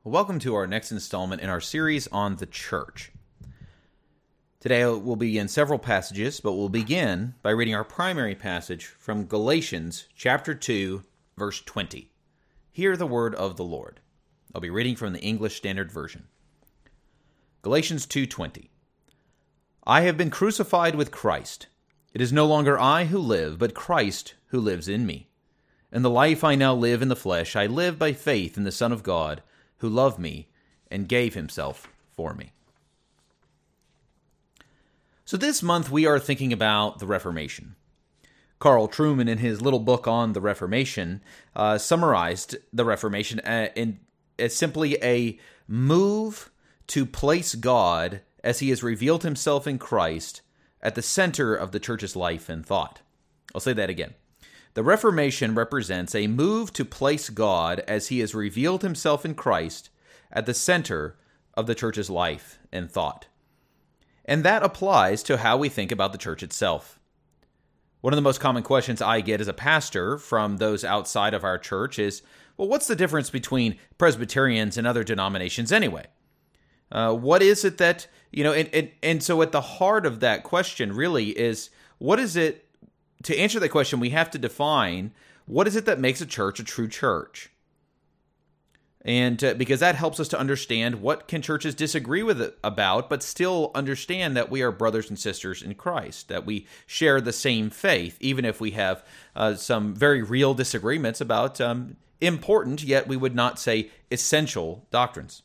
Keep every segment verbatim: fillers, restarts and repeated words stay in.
Welcome to our next installment in our series on the church. Today we'll be in several passages, but we'll begin by reading our primary passage from Galatians chapter two, verse twenty. Hear the word of the Lord. I'll be reading from the English Standard Version. Galatians two twenty. I have been crucified with Christ. It is no longer I who live, but Christ who lives in me. In the life I now live in the flesh, I live by faith in the Son of God, who loved me and gave himself for me. So this month we are thinking about the Reformation. Carl Trueman, in his little book on the Reformation, uh, summarized the Reformation as, in, as simply a move to place God, as he has revealed himself in Christ, at the center of the church's life and thought. I'll say that again. The Reformation represents a move to place God, as he has revealed himself in Christ, at the center of the church's life and thought. And that applies to how we think about the church itself. One of the most common questions I get as a pastor from those outside of our church is, well, what's the difference between Presbyterians and other denominations anyway? Uh, what is it that, you know, and, and, and so at the heart of that question really is, what is it, to answer that question, we have to define what is it that makes a church a true church? And uh, because that helps us to understand what can churches disagree with it about, but still understand that we are brothers and sisters in Christ, that we share the same faith, even if we have uh, some very real disagreements about um, important, yet we would not say essential doctrines.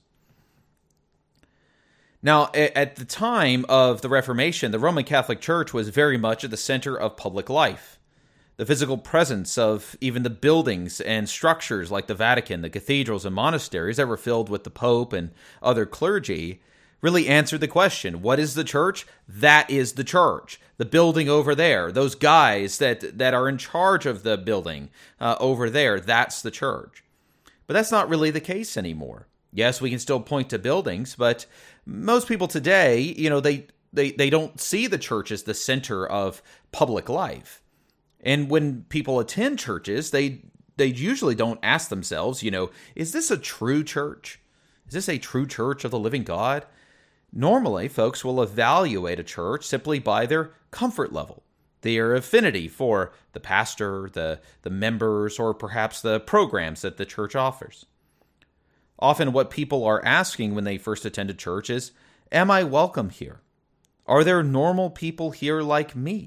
Now, at the time of the Reformation, the Roman Catholic Church was very much at the center of public life. The physical presence of even the buildings and structures like the Vatican, the cathedrals and monasteries that were filled with the Pope and other clergy really answered the question, what is the church? That is the church. The building over there, those guys that, that are in charge of the building uh, over there, that's the church. But that's not really the case anymore. Yes, we can still point to buildings, but most people today, you know, they, they, they don't see the church as the center of public life. And when people attend churches, they they usually don't ask themselves, you know, is this a true church? Is this a true church of the living God? Normally, folks will evaluate a church simply by their comfort level, their affinity for the pastor, the, the members, or perhaps the programs that the church offers. Often what people are asking when they first attend a church is, am I welcome here? Are there normal people here like me?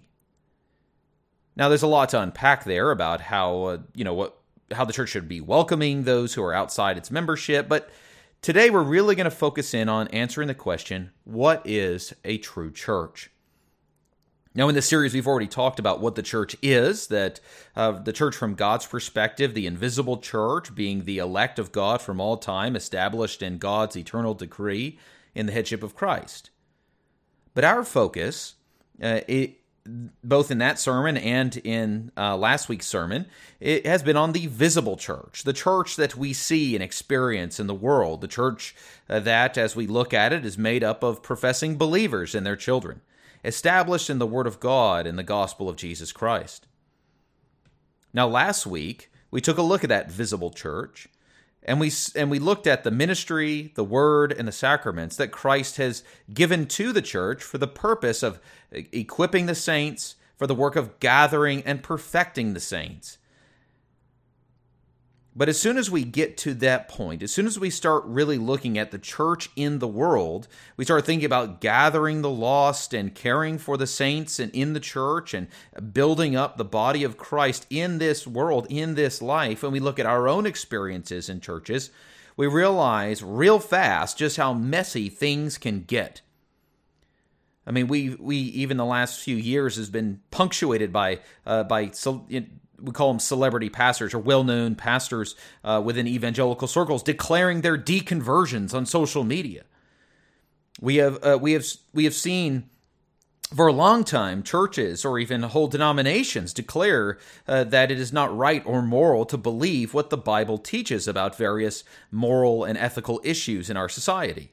Now, there's a lot to unpack there about how, uh, you know, what how the church should be welcoming those who are outside its membership, but today we're really going to focus in on answering the question, what is a true church? Now, in this series, we've already talked about what the church is, that uh, the church from God's perspective, the invisible church being the elect of God from all time, established in God's eternal decree in the headship of Christ. But our focus, uh, it, both in that sermon and in uh, last week's sermon, it has been on the visible church, the church that we see and experience in the world, the church uh, that, as we look at it, is made up of professing believers and their children, established in the Word of God and the gospel of Jesus Christ. Now, last week, we took a look at that visible church, and we and we looked at the ministry, the Word, and the sacraments that Christ has given to the church for the purpose of equipping the saints, for the work of gathering and perfecting the saints. But as soon as we get to that point, as soon as we start really looking at the church in the world, we start thinking about gathering the lost and caring for the saints and in the church and building up the body of Christ in this world, in this life, and we look at our own experiences in churches, we realize real fast just how messy things can get. I mean, we we even the last few years has been punctuated by uh, by we call them celebrity pastors or well-known pastors uh, within evangelical circles declaring their deconversions on social media. We have uh, we have we have seen for a long time churches or even whole denominations declare uh, that it is not right or moral to believe what the Bible teaches about various moral and ethical issues in our society.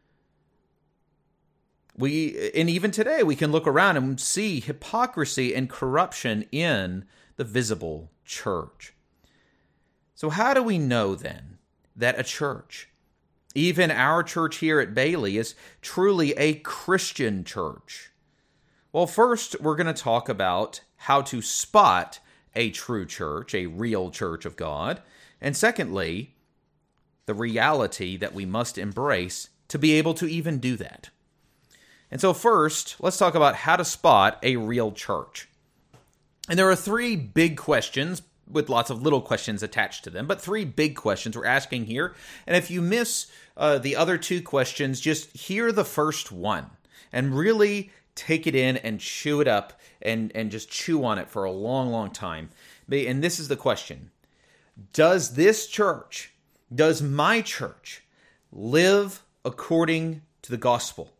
We and even today we can look around and see hypocrisy and corruption in the visible church. So how do we know then that a church Even our church here at Bailey is truly a Christian church. Well, first, we're going to talk about how to spot a true church, a real church of God. And secondly, the reality that we must embrace to be able to even do that. And so first, let's talk about how to spot a real church. And there are three big questions with lots of little questions attached to them, but three big questions we're asking here. And if you miss uh, the other two questions, just hear the first one and really take it in and chew it up and, and just chew on it for a long, long time. And this is the question. Does this church, does my church live according to the gospel?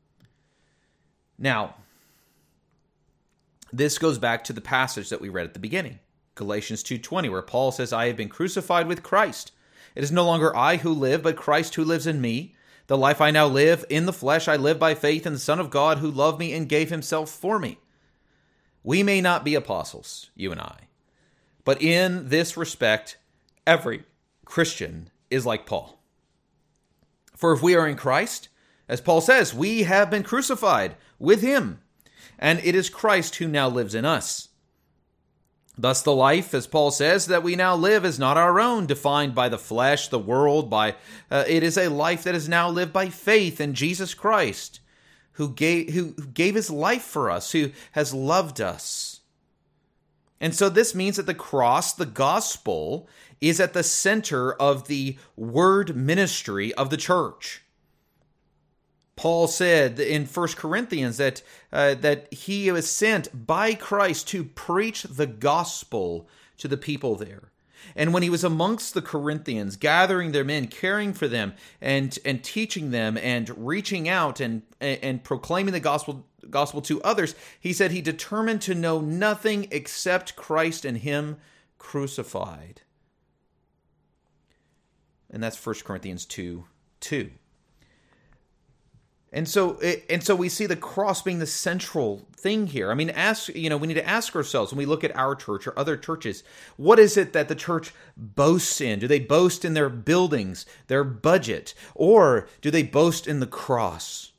Now, this goes back to the passage that we read at the beginning, Galatians two twenty, where Paul says, I have been crucified with Christ. It is no longer I who live, but Christ who lives in me. The life I now live in the flesh, I live by faith in the Son of God who loved me and gave himself for me. We may not be apostles, you and I, but in this respect, every Christian is like Paul. For if we are in Christ, as Paul says, we have been crucified with him, and it is Christ who now lives in us. Thus the life, as Paul says, that we now live is not our own, defined by the flesh, the world, by uh, it is a life that is now lived by faith in Jesus Christ, who gave, who gave his life for us, who has loved us. And so this means that the cross, the gospel, is at the center of the word ministry of the church. Paul said in First Corinthians that uh, that he was sent by Christ to preach the gospel to the people there. And when he was amongst the Corinthians, gathering them in, caring for them, and and teaching them, and reaching out and and proclaiming the gospel gospel to others, he said he determined to know nothing except Christ and him crucified. And that's First Corinthians two two. And so, and so we see the cross being the central thing here. I mean, ask, you know, we need to ask ourselves when we look at our church or other churches, what is it that the church boasts in? Do they boast in their buildings, their budget, or do they boast in the cross?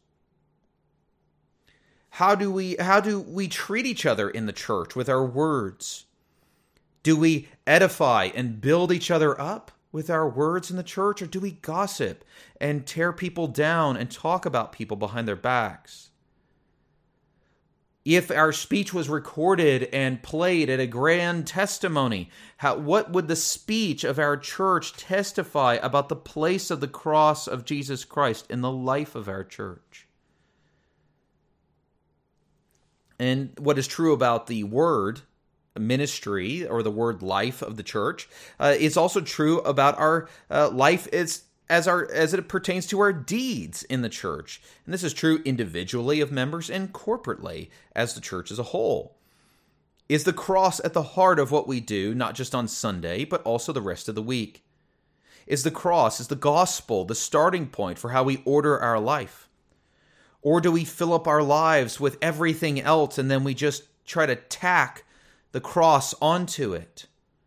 How do we, how do we treat each other in the church with our words? Do we edify and build each other up with our words in the church, or do we gossip and tear people down and talk about people behind their backs? If our speech was recorded and played at a grand testimony, how, what would the speech of our church testify about the place of the cross of Jesus Christ in the life of our church? And what is true about the word ministry or the word life of the church uh, is also true about our uh, life as as our as it pertains to our deeds in the church. And this is true individually of members and corporately as the church as a whole. Is the cross at the heart of what we do, not just on Sunday, but also the rest of the week? Is the cross, is the gospel the starting point for how we order our life? Or do we fill up our lives with everything else and then we just try to tack the cross onto it?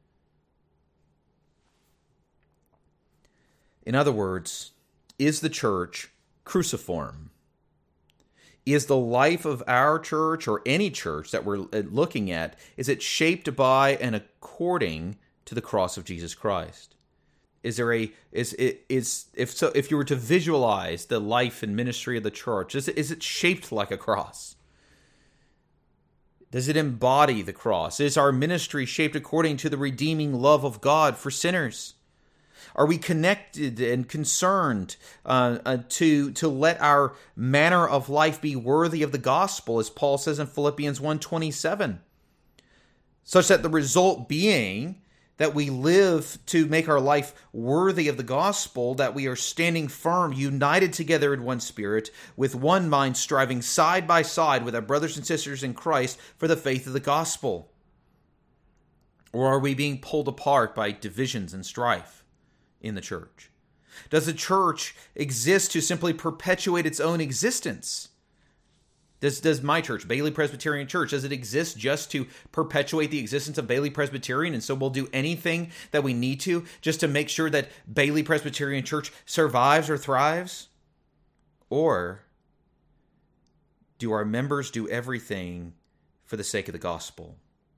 In other words, is the church cruciform? Is the life of our church or any church that we're looking at, is it shaped by and according to the cross of Jesus Christ? Is there a is it is if so if you were to visualize the life and ministry of the church, is it, is it shaped like a cross? Does it embody the cross? Is our ministry shaped according to the redeeming love of God for sinners? Are we connected and concerned uh, uh, to, to let our manner of life be worthy of the gospel, as Paul says in Philippians one twenty-seven, such that the result being that we live to make our life worthy of the gospel, that we are standing firm, united together in one spirit, with one mind, striving side by side with our brothers and sisters in Christ for the faith of the gospel? Or are we being pulled apart by divisions and strife in the church? Does the church exist to simply perpetuate its own existence? Does, does my church, Bailey Presbyterian Church, does it exist just to perpetuate the existence of Bailey Presbyterian, and so we'll do anything that we need to just to make sure that Bailey Presbyterian Church survives or thrives? Or do our members do everything for the sake of the gospel?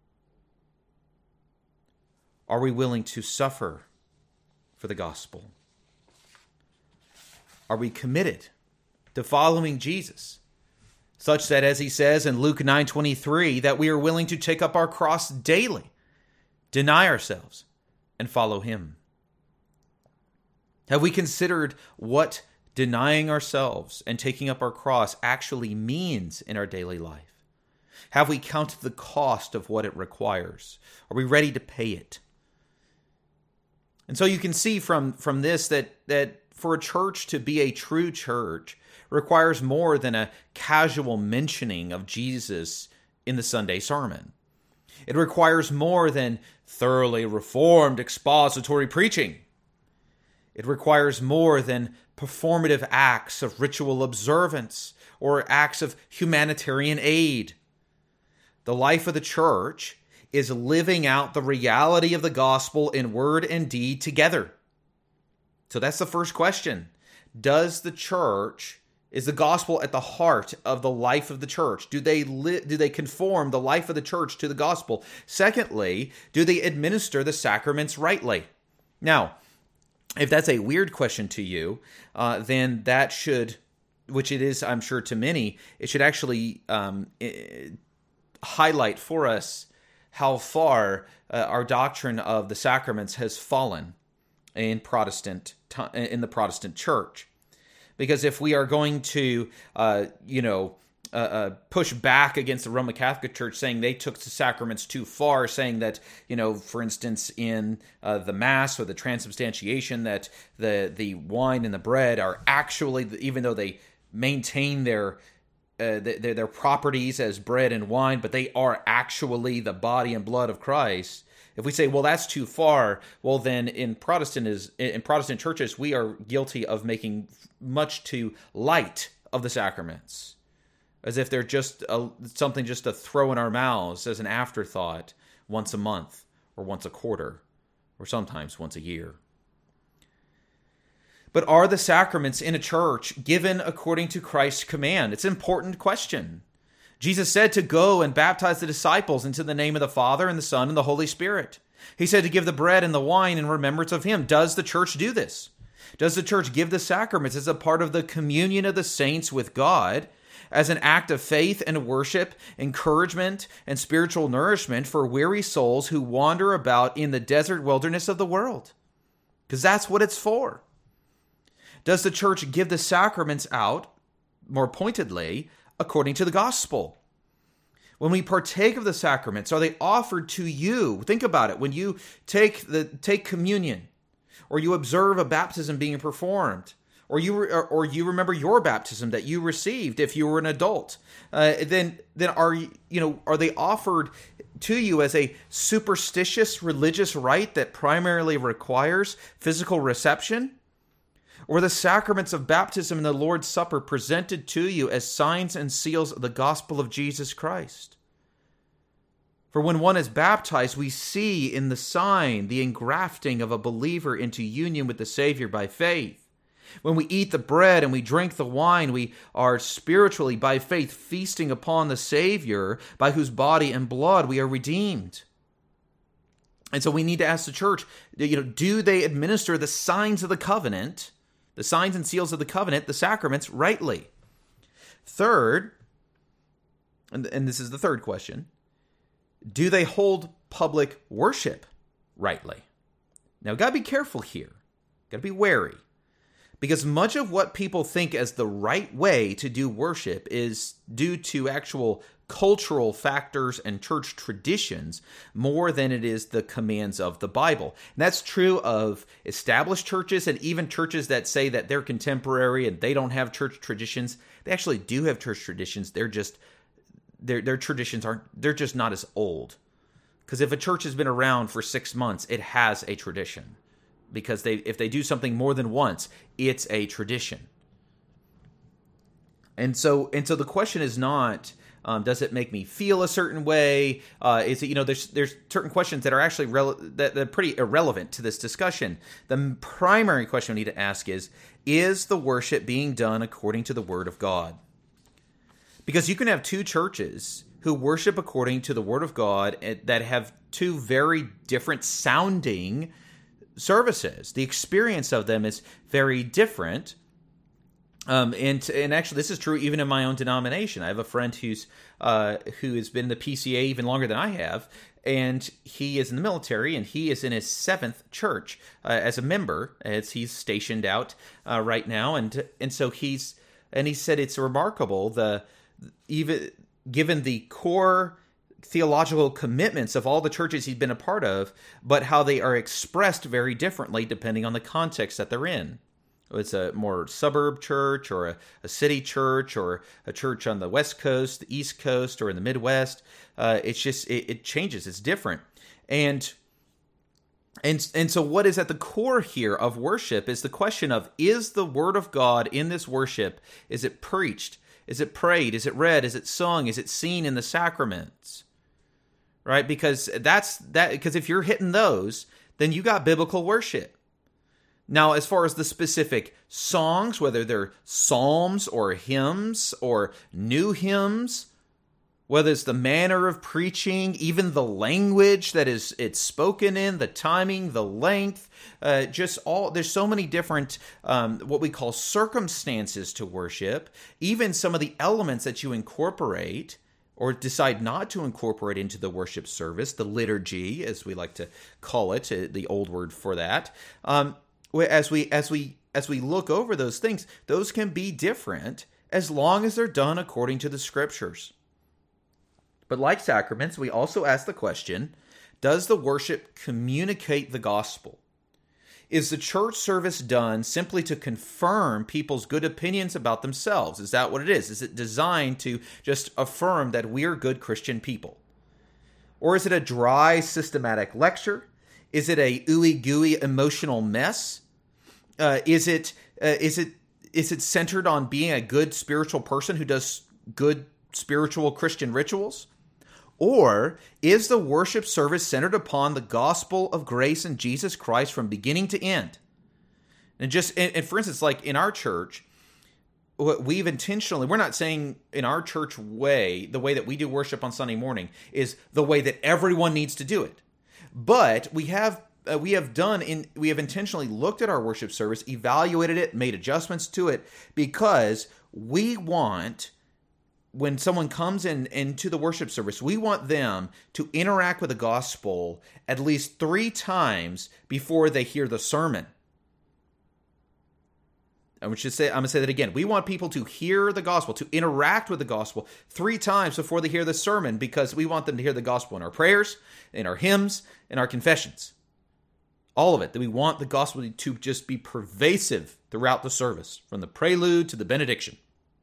Are we willing to suffer for the gospel? Are we committed to following Jesus, such that, as he says in Luke nine twenty-three, that we are willing to take up our cross daily, deny ourselves, and follow him? Have we considered what denying ourselves and taking up our cross actually means in our daily life? Have we counted the cost of what it requires? Are we ready to pay it? And so you can see from, from this that, that for a church to be a true church requires more than a casual mentioning of Jesus in the Sunday sermon. It requires more than thoroughly reformed expository preaching. It requires more than performative acts of ritual observance or acts of humanitarian aid. The life of the church is living out the reality of the gospel in word and deed together. So that's the first question. Does the church, is the gospel at the heart of the life of the church? Do they li- do they conform the life of the church to the gospel? Secondly, do they administer the sacraments rightly? Now, if that's a weird question to you, uh, then that should, which it is, I'm sure, to many, it should actually um, it, highlight for us how far uh, our doctrine of the sacraments has fallen in Protestant in the Protestant church. Because if we are going to, uh, you know, uh, uh, push back against the Roman Catholic Church, saying they took the sacraments too far, saying that, you know, for instance, in uh, the Mass or the transubstantiation, that the the wine and the bread are actually, even though they maintain their uh, their, their properties as bread and wine, but they are actually the body and blood of Christ. If we say, well, that's too far, well, then in Protestant is in Protestant churches, we are guilty of making much too light of the sacraments, as if they're just a, something just to throw in our mouths as an afterthought once a month or once a quarter or sometimes once a year. But are the sacraments in a church given according to Christ's command? It's an important question. Jesus said to go and baptize the disciples into the name of the Father and the Son and the Holy Spirit. He said to give the bread and the wine in remembrance of him. Does the church do this? Does the church give the sacraments as a part of the communion of the saints with God, as an act of faith and worship, encouragement and spiritual nourishment for weary souls who wander about in the desert wilderness of the world? Because that's what it's for. Does the church give the sacraments out, more pointedly, according to the gospel? When we partake of the sacraments, are they offered to you? Think about it. When you take the take communion, or you observe a baptism being performed, or you or, or you remember your baptism that you received if you were an adult, uh, then then are you know are they offered to you as a superstitious religious rite that primarily requires physical reception? Or the sacraments of baptism and the Lord's Supper presented to you as signs and seals of the gospel of Jesus Christ? For when one is baptized, we see in the sign the engrafting of a believer into union with the Savior by faith. When we eat the bread and we drink the wine, we are spiritually, by faith, feasting upon the Savior, by whose body and blood we are redeemed. And so we need to ask the church, you know, do they administer the signs of the covenant, the signs and seals of the covenant, the sacraments, rightly? Third, and, and this is the third question, do they hold public worship rightly? Now, got to be careful here. Got to be wary. Because much of what people think as the right way to do worship is due to actual cultural factors and church traditions more than it is the commands of the Bible. And that's true of established churches and even churches that say that they're contemporary and they don't have church traditions. They actually do have church traditions. They're just their their traditions aren't they're just not as old. Because if a church has been around for six months, it has a tradition. Because they if they do something more than once, it's a tradition. And so, and so the question is not, um, does it make me feel a certain way? Uh, is it, you know, there's there's certain questions that are actually rele- that, that are pretty irrelevant to this discussion. The primary question we need to ask is, is the worship being done according to the Word of God? Because you can have two churches who worship according to the Word of God that have two very different sounding services. The experience of them is very different. Um, and and actually, this is true even in my own denomination. I have a friend who's uh, who has been in the P C A even longer than I have, and he is in the military, and he is in his seventh church uh, as a member, as he's stationed out uh, right now, and and so he's and he said it's remarkable the even given the core theological commitments of all the churches he's been a part of, but how they are expressed very differently depending on the context that they're in. It's a more suburb church or a, a city church or a church on the West Coast, the East Coast, or in the Midwest. Uh, it's just, it, it changes. It's different. And, and, and so what is at the core here of worship is the question of, is the Word of God in this worship, is it preached? Is it prayed? Is it read? Is it sung? Is it seen in the sacraments? Right? Because that's that, because if you're hitting those, then you got biblical worship. Now, as far as the specific songs, whether they're psalms or hymns or new hymns, whether it's the manner of preaching, even the language that is it's spoken in, the timing, the length, uh, just all, there's so many different, um, what we call circumstances to worship, even some of the elements that you incorporate or decide not to incorporate into the worship service, the liturgy, as we like to call it, the old word for that. Um, As we as we as we look over those things, those can be different as long as they're done according to the Scriptures. But like sacraments, we also ask the question, does the worship communicate the gospel? Is the church service done simply to confirm people's good opinions about themselves? Is that what it is? Is it designed to just affirm that we're good Christian people? Or is it a dry, systematic lecture? Is it a ooey-gooey emotional mess? Uh, is it uh, is it is it centered on being a good spiritual person who does good spiritual Christian rituals? Or is the worship service centered upon the gospel of grace in Jesus Christ from beginning to end? And just and, and for instance, like in our church, we've intentionally, we're not saying in our church way, the way that we do worship on Sunday morning is the way that everyone needs to do it. But we have uh, we have done in we have intentionally looked at our worship service, evaluated it, made adjustments to it, because we want, when someone comes in into the worship service, we want them to interact with the gospel at least three times before they hear the sermon. I'm going to say, I'm going to say that again. We want people to hear the gospel, to interact with the gospel three times before they hear the sermon, because we want them to hear the gospel in our prayers, in our hymns, in our confessions. All of it. That we want the gospel to just be pervasive throughout the service, from the prelude to the benediction.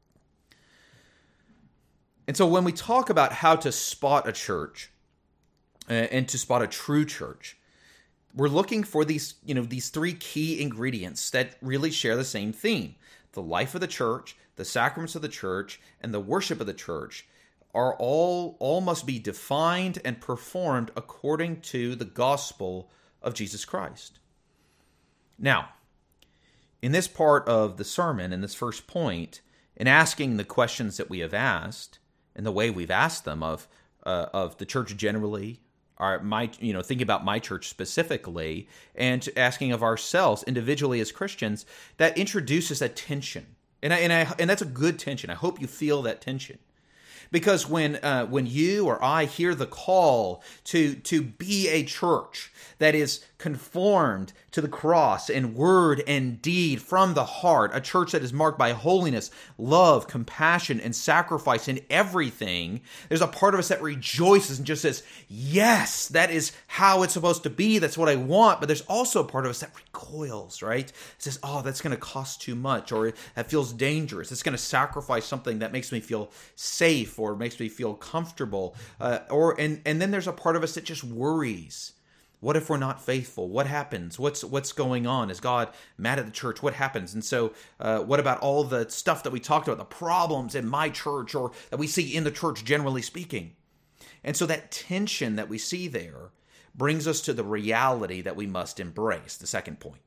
And so when we talk about how to spot a church and to spot a true church, we're looking for these, you know, these three key ingredients that really share the same theme. The life of the church, the sacraments of the church, and the worship of the church are all, all must be defined and performed according to the gospel of Jesus Christ. Now, in this part of the sermon, in this first point, in asking the questions that we have asked, and the way we've asked them of uh, of the church generally, our my you know thinking about my church specifically, and asking of ourselves individually as Christians, that introduces a tension, and I, and I and that's a good tension. I hope you feel that tension, because when uh, when you or I hear the call to to be a church that is conformed to the cross in word and deed from the heart, a church that is marked by holiness, love, compassion, and sacrifice in everything, there's a part of us that rejoices and just says, yes, that is how it's supposed to be. That's what I want. But there's also a part of us that recoils, right? It says, oh, that's going to cost too much, or that feels dangerous. It's going to sacrifice something that makes me feel safe or makes me feel comfortable. Uh, or and, and then there's a part of us that just worries. What if we're not faithful? What happens? What's what's going on? Is God mad at the church? What happens? And so uh, what about all the stuff that we talked about, the problems in my church or that we see in the church generally speaking? And so that tension that we see there brings us to the reality that we must embrace, the second point.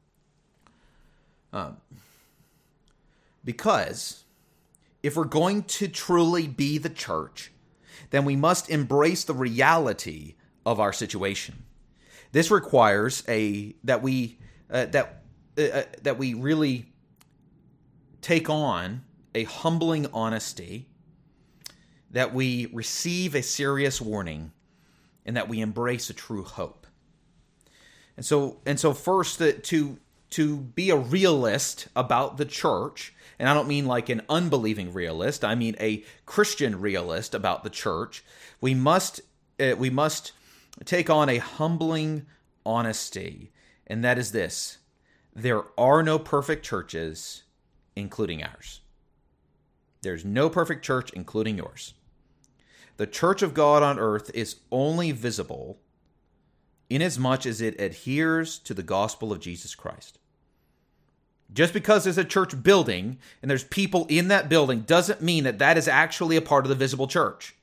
Um, because if we're going to truly be the church, then we must embrace the reality of our situation. This requires a that we uh, that uh, that we really take on a humbling honesty, that we receive a serious warning, and that we embrace a true hope. And so, and so, first, uh, to to be a realist about the church, and I don't mean like an unbelieving realist. I mean a Christian realist about the church. We must uh, we must. take on a humbling honesty, and that is this: there are no perfect churches, including ours. There's no perfect church, including yours. The church of God on earth is only visible inasmuch as it adheres to the gospel of Jesus Christ. Just because there's a church building and there's people in that building doesn't mean that that is actually a part of the visible church.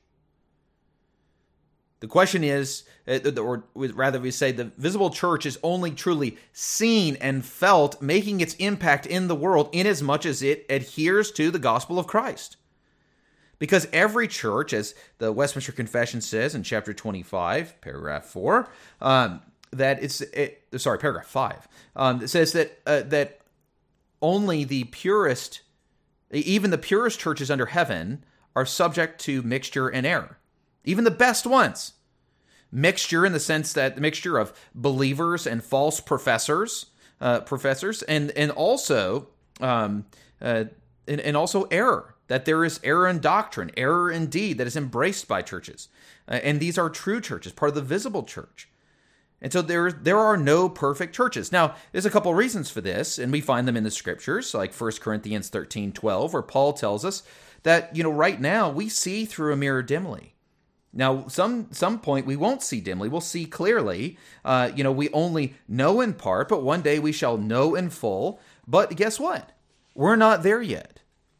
The question is, or rather we say the visible church is only truly seen and felt, making its impact in the world inasmuch as it adheres to the gospel of Christ. Because every church, as the Westminster Confession says in chapter twenty-five, paragraph four, um, that it's, it, sorry, paragraph five, um, it says that, uh, that only the purest, even the purest churches under heaven are subject to mixture and error. Even the best ones. Mixture in the sense that the mixture of believers and false professors, uh, professors, and and also um, uh, and, and also error. That there is error in doctrine, error in deed that is embraced by churches, uh, and these are true churches, part of the visible church. And so there there are no perfect churches. Now, there's a couple reasons for this, and we find them in the scriptures, like First Corinthians thirteen twelve, where Paul tells us that, you know, right now we see through a mirror dimly. Now, some some point we won't see dimly. We'll see clearly. Uh, you know, we only know in part, but one day we shall know in full. But guess what? We're not there yet.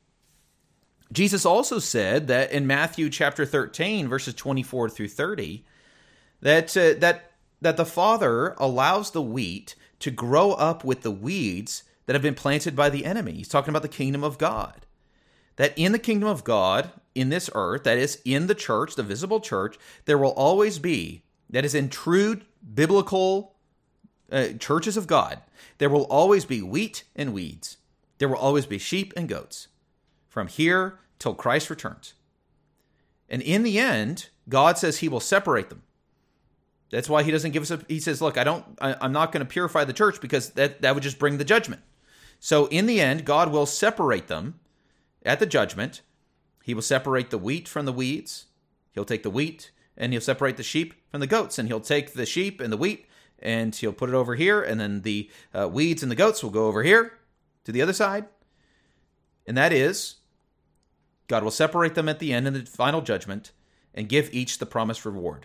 Jesus also said that in Matthew chapter thirteen, verses twenty-four through thirty, that uh, that that the Father allows the wheat to grow up with the weeds that have been planted by the enemy. He's talking about the kingdom of God. That in the kingdom of God, in this earth, that is in the church, the visible church, there will always be, that is in true biblical uh, churches of God, there will always be wheat and weeds. There will always be sheep and goats from here till Christ returns. And in the end, God says he will separate them. That's why he doesn't give us a, he says, look, I don't, I, I'm not going to purify the church because that, that would just bring the judgment. So in the end, God will separate them at the judgment. He will separate the wheat from the weeds. He'll take the wheat and he'll separate the sheep from the goats. And he'll take the sheep and the wheat and he'll put it over here. And then the uh, weeds and the goats will go over here to the other side. And that is, God will separate them at the end in the final judgment and give each the promised reward.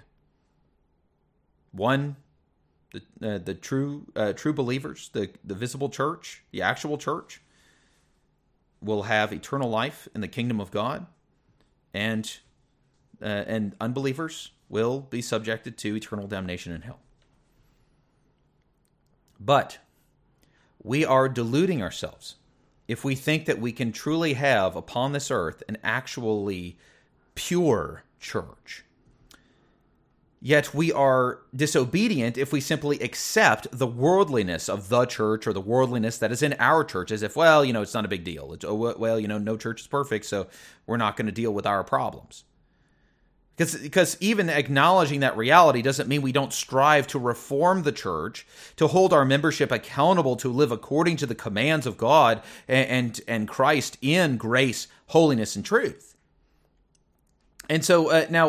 One, the uh, the true uh, true believers, the, the visible church, the actual church, will have eternal life in the kingdom of God, and uh, and unbelievers will be subjected to eternal damnation in hell. But we are deluding ourselves if we think that we can truly have upon this earth an actually pure church. Yet we are disobedient if we simply accept the worldliness of the church or the worldliness that is in our church as if, well, you know, it's not a big deal. It's, oh, well, you know, no church is perfect, so we're not going to deal with our problems. Because, because even acknowledging that reality doesn't mean we don't strive to reform the church, to hold our membership accountable to live according to the commands of God and, and, and Christ in grace, holiness, and truth. And so uh, now,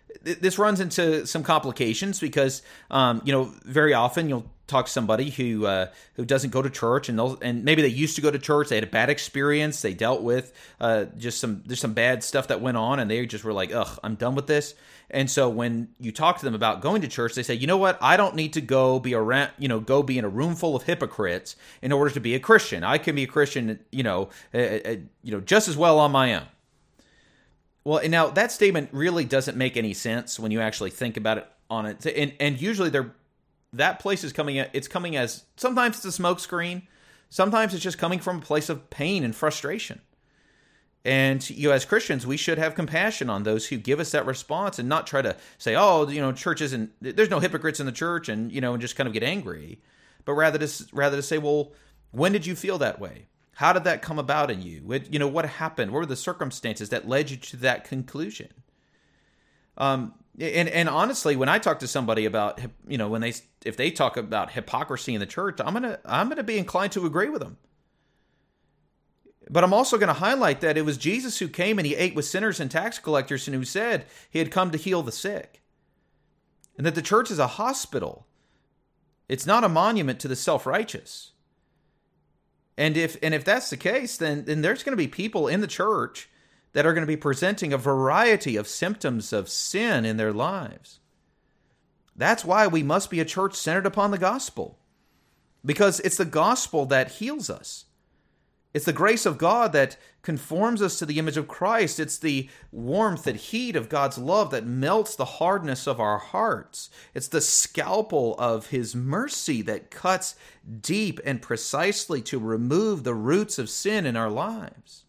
th- this runs into some complications because, um, you know, very often you'll talk to somebody who uh, who doesn't go to church, and they'll and maybe they used to go to church, they had a bad experience, they dealt with uh, just some there's some bad stuff that went on, and they just were like, ugh, I'm done with this. And so when you talk to them about going to church, they say, you know what, I don't need to go be around, you know, go be in a room full of hypocrites in order to be a Christian. I can be a Christian, you know, uh, uh, you know, just as well on my own. Well, and now that statement really doesn't make any sense when you actually think about it on it, and and usually they're that place is coming at, it's coming as, sometimes it's a smoke screen, sometimes it's just coming from a place of pain and frustration. And you know, as Christians, we should have compassion on those who give us that response and not try to say, oh, you know, church isn't, there's no hypocrites in the church, and, you know, and just kind of get angry. But rather to, rather to say, well, when did you feel that way? How did that come about in you? It, you know, what happened? What were the circumstances that led you to that conclusion? Um, and, and honestly, when I talk to somebody about, you know, when they, if they talk about hypocrisy in the church, I'm going to, I'm going to be inclined to agree with them. But I'm also going to highlight that it was Jesus who came and he ate with sinners and tax collectors, and who said he had come to heal the sick. And that the church is a hospital. It's not a monument to the self-righteous. And if, and if that's the case, then, then there's going to be people in the church that are going to be presenting a variety of symptoms of sin in their lives. That's why we must be a church centered upon the gospel, because it's the gospel that heals us. It's the grace of God that conforms us to the image of Christ. It's the warmth and heat of God's love that melts the hardness of our hearts. It's the scalpel of his mercy that cuts deep and precisely to remove the roots of sin in our lives.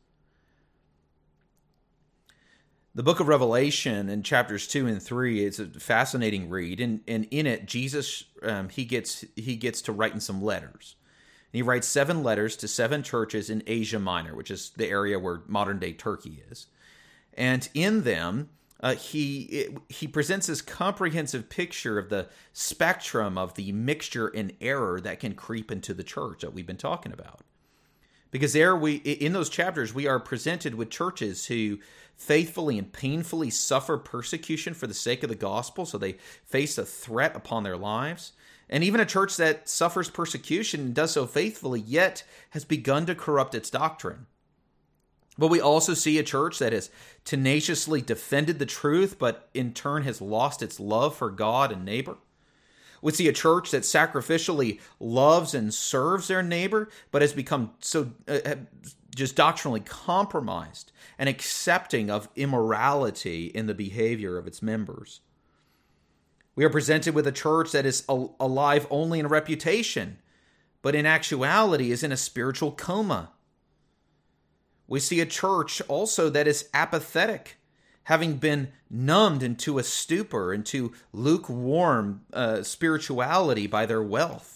The book of Revelation in chapters two and three is a fascinating read, and, and in it, Jesus um, he gets he gets to writing some letters. And he writes seven letters to seven churches in Asia Minor, which is the area where modern-day Turkey is. And in them, uh, he it, he presents this comprehensive picture of the spectrum of the mixture and error that can creep into the church that we've been talking about. Because there, we in those chapters, we are presented with churches who faithfully and painfully suffer persecution for the sake of the gospel, so they face a threat upon their lives. And even a church that suffers persecution and does so faithfully, yet has begun to corrupt its doctrine. But we also see a church that has tenaciously defended the truth, but in turn has lost its love for God and neighbor. We see a church that sacrificially loves and serves their neighbor, but has become so uh, just doctrinally compromised and accepting of immorality in the behavior of its members. We are presented with a church that is al- alive only in reputation, but in actuality is in a spiritual coma. We see a church also that is apathetic, having been numbed into a stupor, into lukewarm uh, spirituality by their wealth.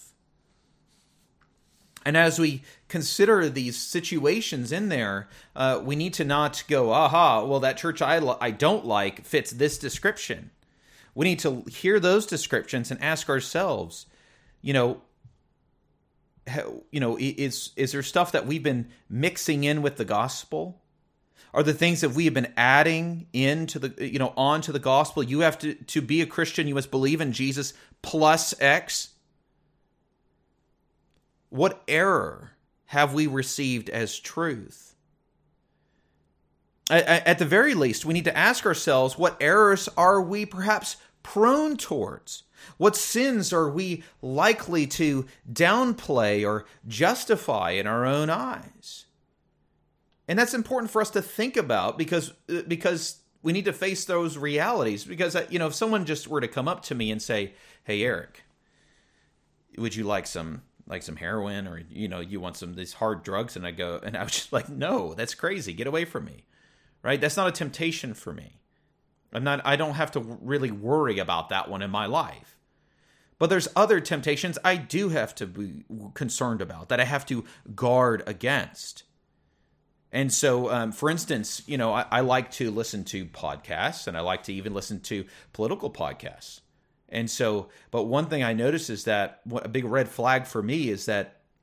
And as we consider these situations in there, uh, we need to not go, aha, well, that church I, lo- I don't like fits this description. We need to hear those descriptions and ask ourselves, you know, how, you know, is is there stuff that we've been mixing in with the gospel? Are the things that we have been adding into the, you know, onto the gospel? You have to, to be a Christian, you must believe in Jesus plus X. What error have we received as truth? At the very least, we need to ask ourselves, what errors are we perhaps prone towards? What sins are we likely to downplay or justify in our own eyes? And that's important for us to think about because, because we need to face those realities. Because, you know, if someone just were to come up to me and say, hey, Eric, would you like some like some heroin, or, you know, you want some of these hard drugs? And I go, and I was just like, no, that's crazy. Get away from me. Right? That's not a temptation for me. I'm not, I don't have to really worry about that one in my life. But there's other temptations I do have to be concerned about, that I have to guard against. And so, um, for instance, you know, I, I like to listen to podcasts, and I like to even listen to political podcasts. And so, but one thing I notice is that what a big red flag for me is that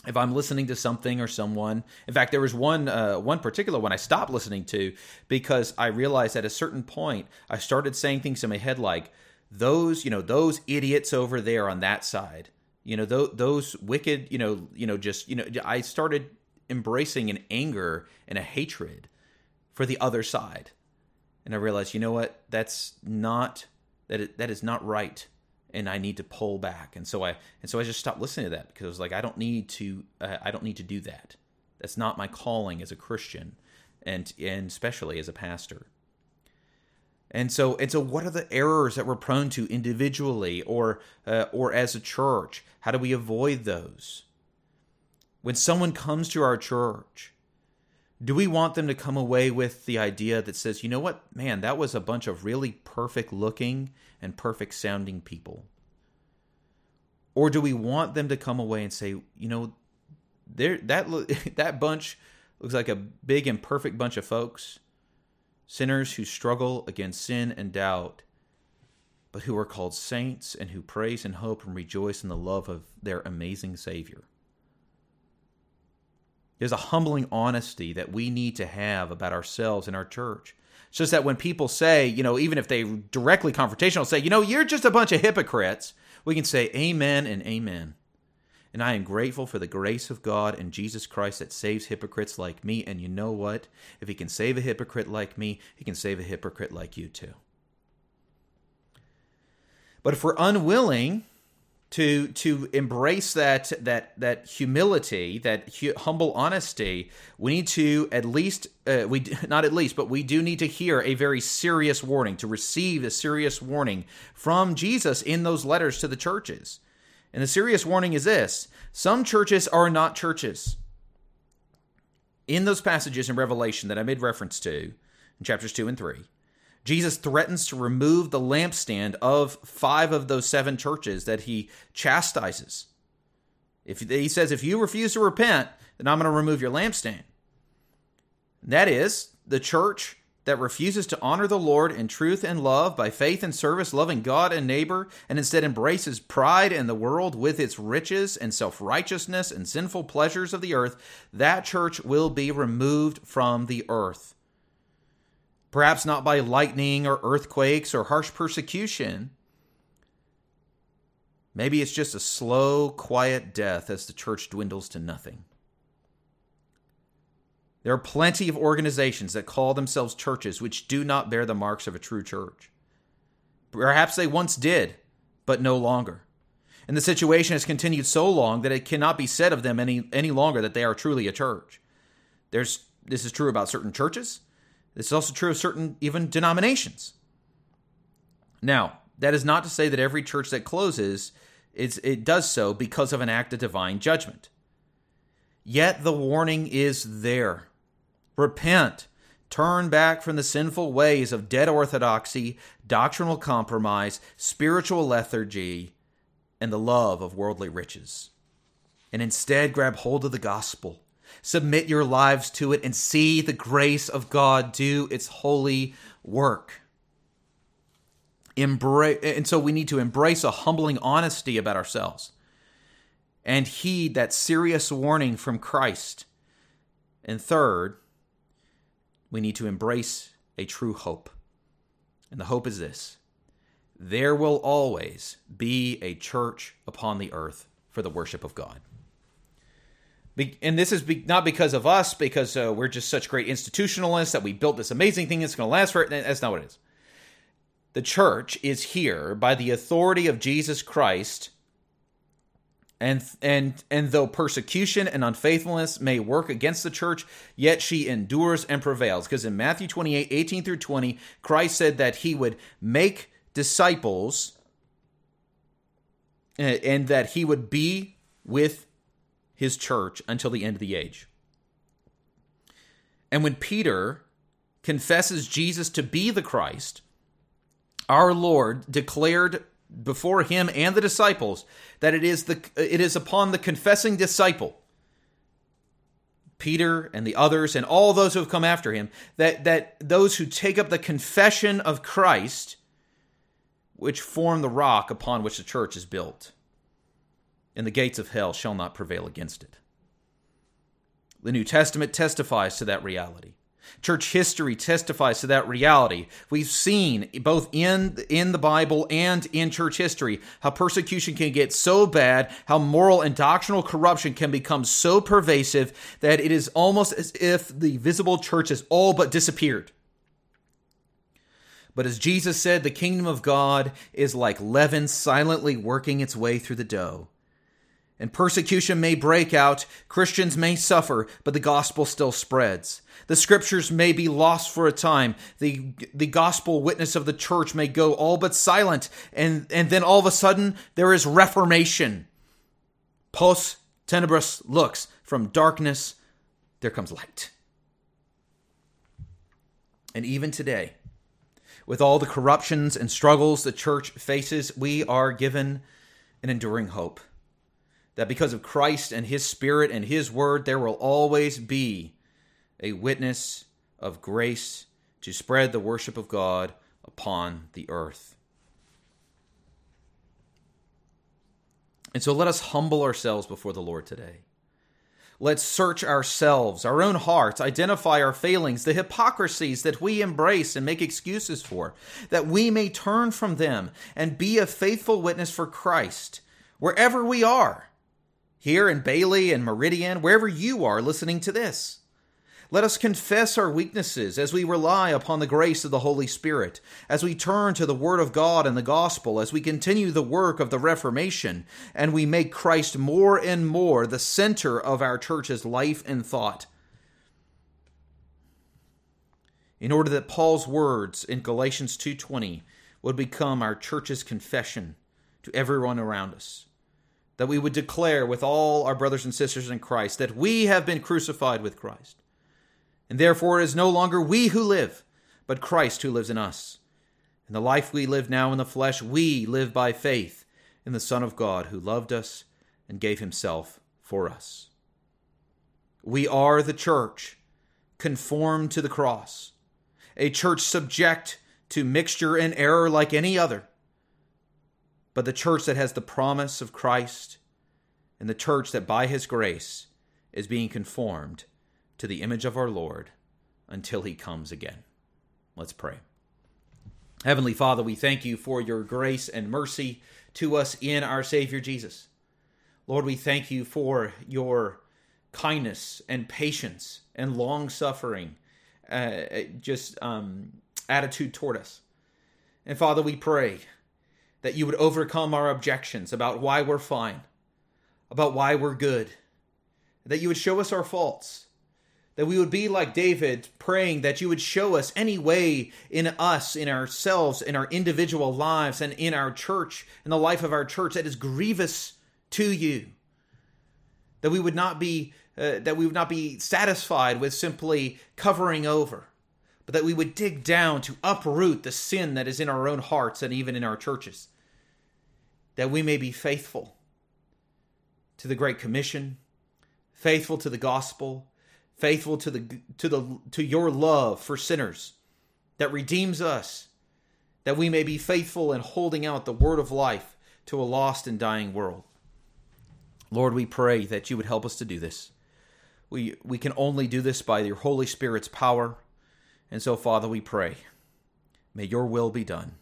if I'm listening to something or someone. In fact, there was one uh, one particular one I stopped listening to because I realized at a certain point I started saying things in my head like, those, you know, those idiots over there on that side, you know, those, those wicked, you know, you know, just, you know, I started embracing an anger and a hatred for the other side. And I realized, you know what, that's not, that it, that is not right. And I need to pull back, and so I and so I just stopped listening to that because I was like, I don't need to, uh, I don't need to do that. That's not my calling as a Christian, and and especially as a pastor. And so and so, what are the errors that we're prone to individually or uh, or as a church? How do we avoid those? When someone comes to our church, do we want them to come away with the idea that says, you know what, man, that was a bunch of really perfect looking and perfect sounding people? Or do we want them to come away and say, you know, there that that bunch looks like a big and perfect bunch of folks, sinners who struggle against sin and doubt, but who are called saints and who praise and hope and rejoice in the love of their amazing Savior? There's a humbling honesty that we need to have about ourselves and our church. It's just that when people say, you know, even if they directly confrontational say, you know, you're just a bunch of hypocrites, we can say amen and amen. And I am grateful for the grace of God and Jesus Christ that saves hypocrites like me. And you know what? If he can save a hypocrite like me, he can save a hypocrite like you too. But if we're unwilling to to embrace that that that humility, that hu- humble honesty, we need to at least uh, we not at least, but we do need to hear a very serious warning, to receive a serious warning from Jesus in those letters to the churches. And the serious warning is this: some churches are not churches. In those passages in Revelation that I made reference to, in chapters two and three, Jesus threatens to remove the lampstand of five of those seven churches that he chastises. If he says, if you refuse to repent, then I'm going to remove your lampstand. That is, the church that refuses to honor the Lord in truth and love by faith and service, loving God and neighbor, and instead embraces pride in the world with its riches and self-righteousness and sinful pleasures of the earth, that church will be removed from the earth. Perhaps not by lightning or earthquakes or harsh persecution. Maybe it's just a slow, quiet death as the church dwindles to nothing. There are plenty of organizations that call themselves churches which do not bear the marks of a true church. Perhaps they once did, but no longer. And the situation has continued so long that it cannot be said of them any, any longer that they are truly a church. There's, this is true about certain churches. This is also true of certain even denominations. Now, that is not to say that every church that closes, it's, it does so because of an act of divine judgment. Yet the warning is there. Repent. Turn back from the sinful ways of dead orthodoxy, doctrinal compromise, spiritual lethargy, and the love of worldly riches. And instead grab hold of the gospel. Submit your lives to it and see the grace of God do its holy work. Embrace, and so we need to embrace a humbling honesty about ourselves and heed that serious warning from Christ. And third, we need to embrace a true hope. And the hope is this: there will always be a church upon the earth for the worship of God. And this is not because of us, because uh, we're just such great institutionalists that we built this amazing thing that's going to last for it. That's not what it is. The church is here by the authority of Jesus Christ, and and and though persecution and unfaithfulness may work against the church, yet she endures and prevails. Because in Matthew twenty-eight, eighteen through twenty, Christ said that he would make disciples and that he would be with his church until the end of the age. And when Peter confesses Jesus to be the Christ, our Lord declared before him and the disciples that it is the it is upon the confessing disciple, Peter and the others and all those who have come after him, that, that those who take up the confession of Christ, which form the rock upon which the church is built, and the gates of hell shall not prevail against it. The New Testament testifies to that reality. Church history testifies to that reality. We've seen both in, in the Bible and in church history how persecution can get so bad, how moral and doctrinal corruption can become so pervasive that it is almost as if the visible church has all but disappeared. But as Jesus said, the kingdom of God is like leaven silently working its way through the dough. And persecution may break out, Christians may suffer, but the gospel still spreads. The scriptures may be lost for a time. The, the gospel witness of the church may go all but silent. And, and then all of a sudden, there is reformation. Post tenebris lux, from darkness, there comes light. And even today, with all the corruptions and struggles the church faces, we are given an enduring hope. That because of Christ and His Spirit and His Word, there will always be a witness of grace to spread the worship of God upon the earth. And so let us humble ourselves before the Lord today. Let's search ourselves, our own hearts, identify our failings, the hypocrisies that we embrace and make excuses for, that we may turn from them and be a faithful witness for Christ wherever we are. Here in Bailey and Meridian, wherever you are listening to this. Let us confess our weaknesses as we rely upon the grace of the Holy Spirit, as we turn to the Word of God and the Gospel, as we continue the work of the Reformation, and we make Christ more and more the center of our church's life and thought. In order that Paul's words in Galatians two twenty would become our church's confession to everyone around us. That we would declare with all our brothers and sisters in Christ that we have been crucified with Christ. And therefore it is no longer we who live, but Christ who lives in us. In the life we live now in the flesh, we live by faith in the Son of God who loved us and gave Himself for us. We are the church conformed to the cross, a church subject to mixture and error like any other, but the church that has the promise of Christ, and the church that by His grace is being conformed to the image of our Lord until He comes again. Let's pray. Heavenly Father, we thank You for Your grace and mercy to us in our Savior Jesus. Lord, we thank You for Your kindness and patience and long-suffering, uh, just um, attitude toward us. And Father, we pray that You would overcome our objections about why we're fine, about why we're good, that You would show us our faults, that we would be like David praying that You would show us any way in us, in ourselves, in our individual lives, and in our church, in the life of our church that is grievous to You, that we would not be, uh, that we would not be satisfied with simply covering over, but that we would dig down to uproot the sin that is in our own hearts and even in our churches. That we may be faithful to the Great Commission, faithful to the gospel, faithful to the to the to Your love for sinners that redeems us, that we may be faithful in holding out the word of life to a lost and dying world. Lord, we pray that You would help us to do this. We we can only do this by Your Holy Spirit's power. And so, Father, we pray, may Your will be done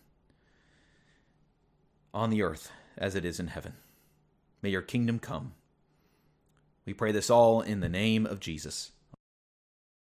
on the earth as it is in heaven. May Your kingdom come. We pray this all in the name of Jesus.